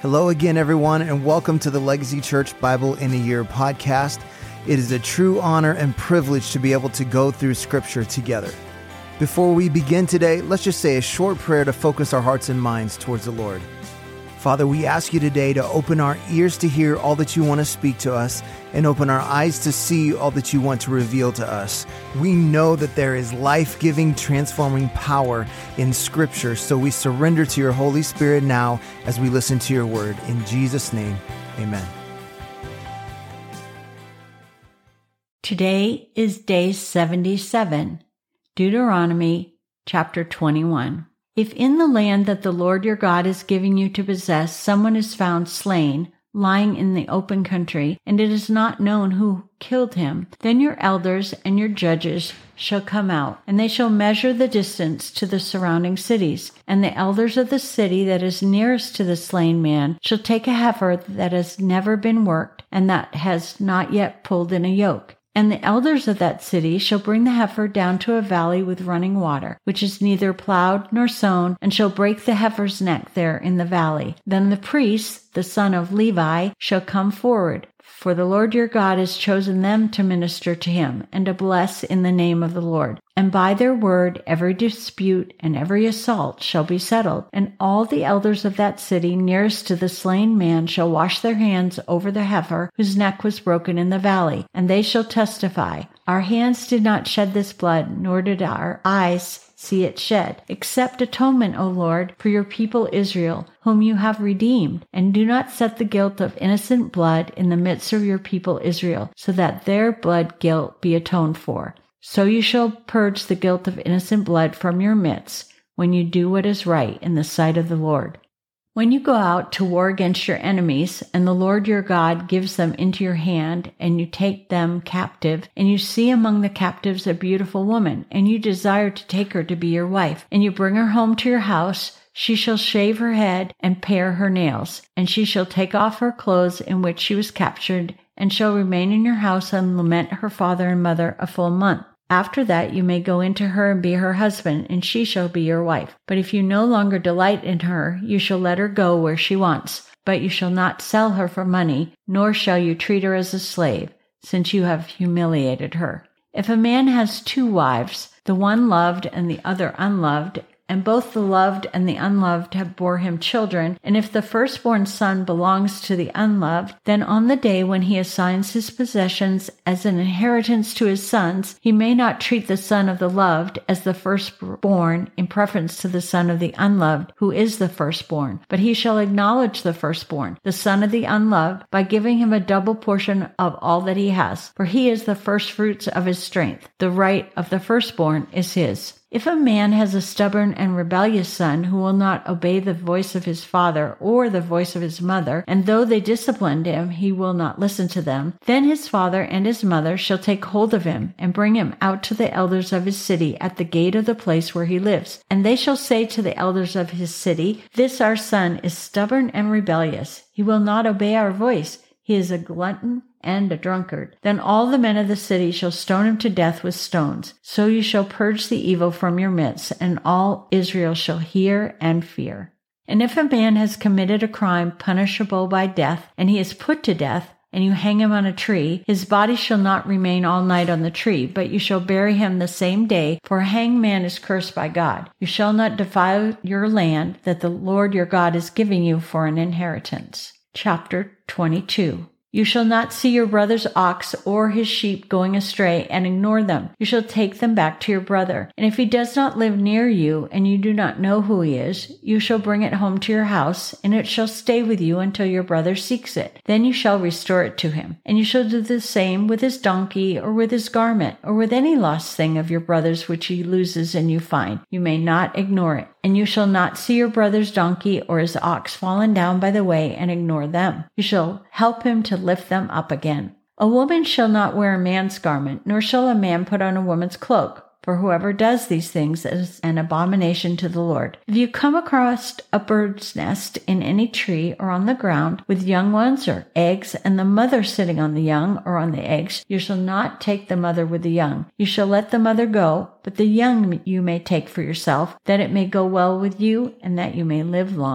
Hello again, everyone, and welcome to the Legacy Church Bible in a Year podcast. It is a true honor and privilege to be able to go through Scripture together. Before we begin today, let's just say a short prayer to focus our hearts and minds towards the Lord. Father, we ask you today to open our ears to hear all that you want to speak to us and open our eyes to see all that you want to reveal to us. We know that there is life-giving, transforming power in Scripture, so we surrender to your Holy Spirit now as we listen to your word. In Jesus' name, amen. Today is day 77, Deuteronomy chapter 21. If in the land that the Lord your God is giving you to possess, someone is found slain, lying in the open country, and it is not known who killed him, then your elders and your judges shall come out, and they shall measure the distance to the surrounding cities. And the elders of the city that is nearest to the slain man shall take a heifer that has never been worked, and that has not yet pulled in a yoke. And the elders of that city shall bring the heifer down to a valley with running water, which is neither plowed nor sown, and shall break the heifer's neck there in the valley. Then the priest, the son of Levi, shall come forward, for the Lord your God has chosen them to minister to him, and to bless in the name of the Lord. And by their word every dispute and every assault shall be settled. And all the elders of that city nearest to the slain man shall wash their hands over the heifer whose neck was broken in the valley. And they shall testify, our hands did not shed this blood, nor did our eyes see it shed. Accept atonement, O Lord, for your people Israel, whom you have redeemed, and do not set the guilt of innocent blood in the midst of your people Israel, so that their blood guilt be atoned for. So you shall purge the guilt of innocent blood from your midst, when you do what is right in the sight of the Lord. When you go out to war against your enemies, and the Lord your God gives them into your hand, and you take them captive, and you see among the captives a beautiful woman, and you desire to take her to be your wife, and you bring her home to your house, she shall shave her head and pare her nails, and she shall take off her clothes in which she was captured, and shall remain in your house and lament her father and mother a full month. After that you may go into her and be her husband, and she shall be your wife. But if you no longer delight in her, you shall let her go where she wants. But you shall not sell her for money, nor shall you treat her as a slave, since you have humiliated her. If a man has two wives, the one loved and the other unloved, and both the loved and the unloved have bore him children, and if the firstborn son belongs to the unloved, then on the day when he assigns his possessions as an inheritance to his sons, he may not treat the son of the loved as the firstborn in preference to the son of the unloved, who is the firstborn, but he shall acknowledge the firstborn, the son of the unloved, by giving him a double portion of all that he has, for he is the firstfruits of his strength. The right of the firstborn is his. If a man has a stubborn and rebellious son who will not obey the voice of his father or the voice of his mother, and though they disciplined him, he will not listen to them, then his father and his mother shall take hold of him and bring him out to the elders of his city at the gate of the place where he lives. And they shall say to the elders of his city, this our son is stubborn and rebellious. He will not obey our voice. He is a glutton and a drunkard. Then all the men of the city shall stone him to death with stones. So you shall purge the evil from your midst, and all Israel shall hear and fear. And if a man has committed a crime punishable by death, and he is put to death, and you hang him on a tree, his body shall not remain all night on the tree, but you shall bury him the same day, for a hanged man is cursed by God. You shall not defile your land that the Lord your God is giving you for an inheritance. Chapter 22. You shall not see your brother's ox or his sheep going astray and ignore them. You shall take them back to your brother. And if he does not live near you and you do not know who he is, you shall bring it home to your house, and it shall stay with you until your brother seeks it. Then you shall restore it to him. And you shall do the same with his donkey or with his garment or with any lost thing of your brother's which he loses and you find. You may not ignore it. And you shall not see your brother's donkey or his ox fallen down by the way and ignore them. You shall help him to lift them up again. A woman shall not wear a man's garment, nor shall a man put on a woman's cloak. For whoever does these things is an abomination to the Lord. If you come across a bird's nest in any tree or on the ground with young ones or eggs, and the mother sitting on the young or on the eggs, you shall not take the mother with the young. You shall let the mother go, but the young you may take for yourself, that it may go well with you and that you may live long.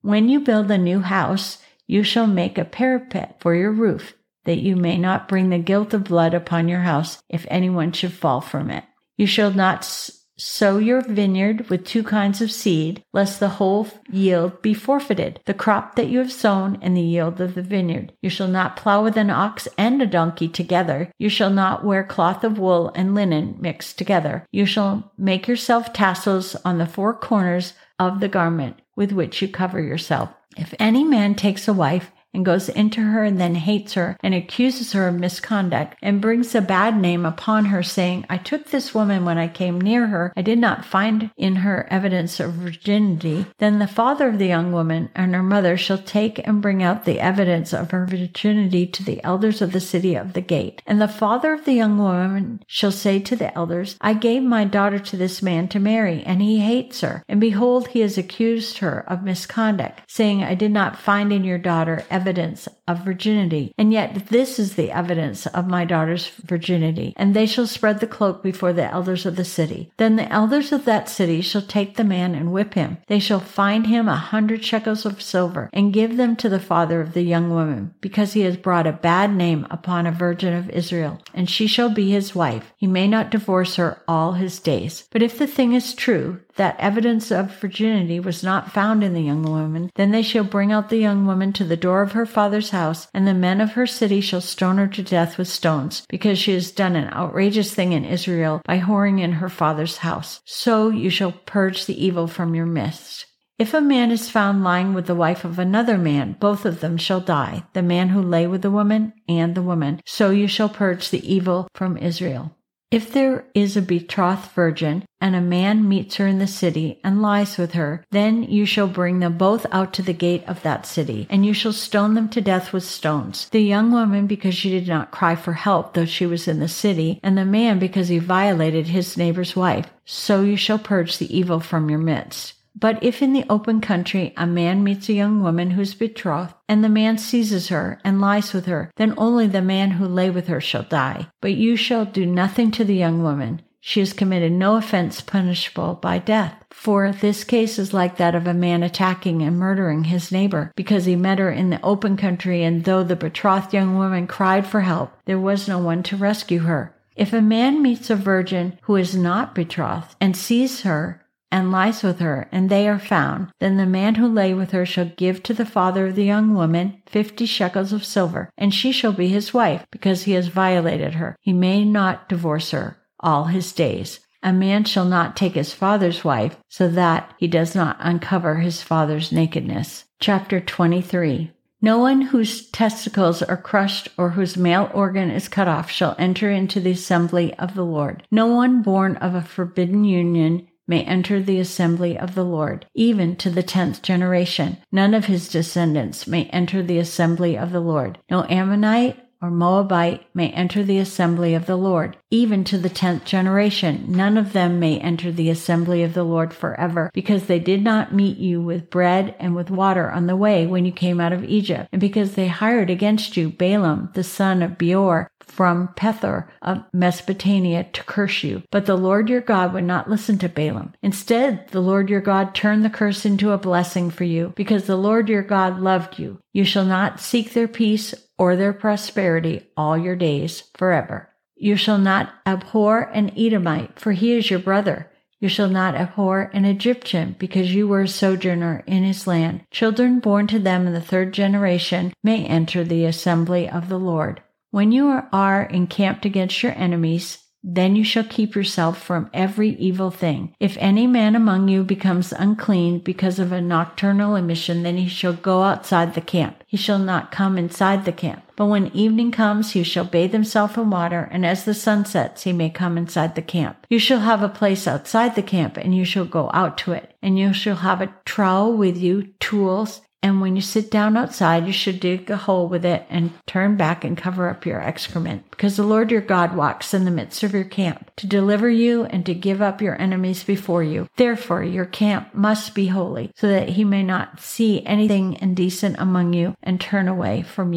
When you build a new house, you shall make a parapet for your roof, that you may not bring the guilt of blood upon your house if anyone should fall from it. You shall not sow your vineyard with two kinds of seed, lest the whole yield be forfeited, the crop that you have sown and the yield of the vineyard. You shall not plow with an ox and a donkey together. You shall not wear cloth of wool and linen mixed together. You shall make yourself tassels on the four corners of the garment with which you cover yourself. If any man takes a wife and goes into her and then hates her and accuses her of misconduct and brings a bad name upon her, saying, I took this woman when I came near her, I did not find in her evidence of virginity, then the father of the young woman and her mother shall take and bring out the evidence of her virginity to the elders of the city of the gate. And the father of the young woman shall say to the elders, I gave my daughter to this man to marry, and he hates her. And behold, he has accused her of misconduct, saying, I did not find in your daughter evidence of virginity, and yet this is the evidence of my daughter's virginity. And they shall spread the cloak before the elders of the city. Then the elders of that city shall take the man and whip him. They shall fine him 100 shekels of silver, and give them to the father of the young woman, because he has brought a bad name upon a virgin of Israel, and she shall be his wife. He may not divorce her all his days. But if the thing is true, that evidence of virginity was not found in the young woman, then they shall bring out the young woman to the door of her father's house, and the men of her city shall stone her to death with stones, because she has done an outrageous thing in Israel by whoring in her father's house. So you shall purge the evil from your midst. If a man is found lying with the wife of another man, both of them shall die, the man who lay with the woman and the woman. So you shall purge the evil from Israel. If there is a betrothed virgin, and a man meets her in the city and lies with her, then you shall bring them both out to the gate of that city, and you shall stone them to death with stones. The young woman because she did not cry for help, though she was in the city, and the man because he violated his neighbor's wife. So you shall purge the evil from your midst. But if in the open country a man meets a young woman who is betrothed, and the man seizes her and lies with her, then only the man who lay with her shall die. But you shall do nothing to the young woman. She has committed no offense punishable by death. For this case is like that of a man attacking and murdering his neighbor, because he met her in the open country, and though the betrothed young woman cried for help, there was no one to rescue her. If a man meets a virgin who is not betrothed, and sees her, and lies with her, and they are found, then the man who lay with her shall give to the father of the young woman 50 shekels of silver, and she shall be his wife, because he has violated her. He may not divorce her all his days. A man shall not take his father's wife, so that he does not uncover his father's nakedness. Chapter 23. No one whose testicles are crushed or whose male organ is cut off shall enter into the assembly of the Lord. No one born of a forbidden union may enter the assembly of the Lord, even to the 10th generation. None of his descendants may enter the assembly of the Lord. No Ammonite or Moabite may enter the assembly of the Lord, even to the 10th generation. None of them may enter the assembly of the Lord forever, because they did not meet you with bread and with water on the way when you came out of Egypt, and because they hired against you Balaam, the son of Beor, from Pethor of Mesopotamia to curse you. But the Lord your God would not listen to Balaam. Instead, the Lord your God turned the curse into a blessing for you, because the Lord your God loved you. You shall not seek their peace or their prosperity all your days forever. You shall not abhor an Edomite, for he is your brother. You shall not abhor an Egyptian, because you were a sojourner in his land. Children born to them in the 3rd generation may enter the assembly of the Lord. When you are encamped against your enemies, then you shall keep yourself from every evil thing. If any man among you becomes unclean because of a nocturnal emission, then he shall go outside the camp. He shall not come inside the camp. But when evening comes, he shall bathe himself in water, and as the sun sets, he may come inside the camp. You shall have a place outside the camp, and you shall go out to it. And you shall have a trowel with you, tools, and when you sit down outside, you should dig a hole with it and turn back and cover up your excrement, because the Lord your God walks in the midst of your camp to deliver you and to give up your enemies before you. Therefore, your camp must be holy, so that he may not see anything indecent among you and turn away from you.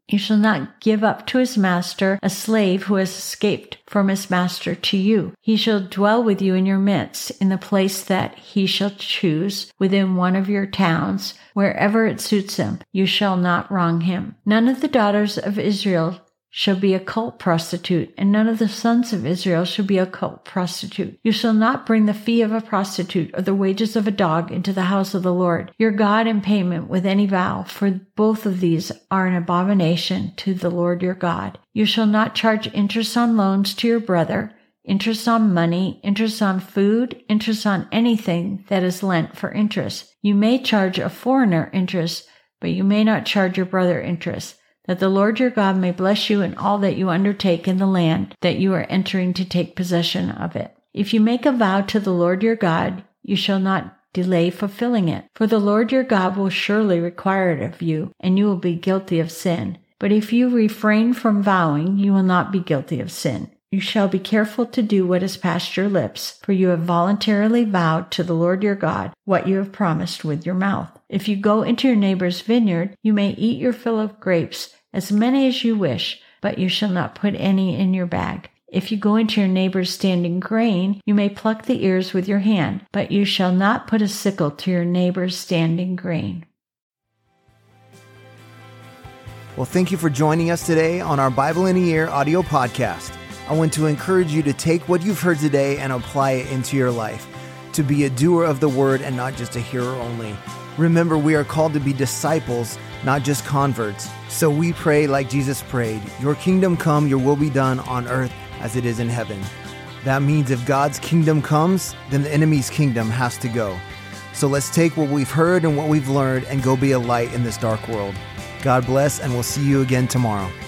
You shall not give up to his master a slave who has escaped from his master to you. He shall dwell with you in your midst, in the place that he shall choose, within one of your towns, wherever it suits him. You shall not wrong him. None of the daughters of Israel shall be a cult prostitute, and none of the sons of Israel shall be a cult prostitute. You shall not bring the fee of a prostitute or the wages of a dog into the house of the Lord your God in payment with any vow, for both of these are an abomination to the Lord your God. You shall not charge interest on loans to your brother, interest on money, interest on food, interest on anything that is lent for interest. You may charge a foreigner interest, but you may not charge your brother interest, that the Lord your God may bless you in all that you undertake in the land that you are entering to take possession of it. If you make a vow to the Lord your God, you shall not delay fulfilling it, for the Lord your God will surely require it of you, and you will be guilty of sin. But if you refrain from vowing, you will not be guilty of sin. You shall be careful to do what has passed your lips, for you have voluntarily vowed to the Lord your God what you have promised with your mouth. If you go into your neighbor's vineyard, you may eat your fill of grapes, as many as you wish, but you shall not put any in your bag. If you go into your neighbor's standing grain, you may pluck the ears with your hand, but you shall not put a sickle to your neighbor's standing grain. Well, thank you for joining us today on our Bible in a Year audio podcast. I want to encourage you to take what you've heard today and apply it into your life, to be a doer of the word and not just a hearer only. Remember, we are called to be disciples, not just converts. So we pray like Jesus prayed, your kingdom come, your will be done on earth as it is in heaven. That means if God's kingdom comes, then the enemy's kingdom has to go. So let's take what we've heard and what we've learned and go be a light in this dark world. God bless, and we'll see you again tomorrow.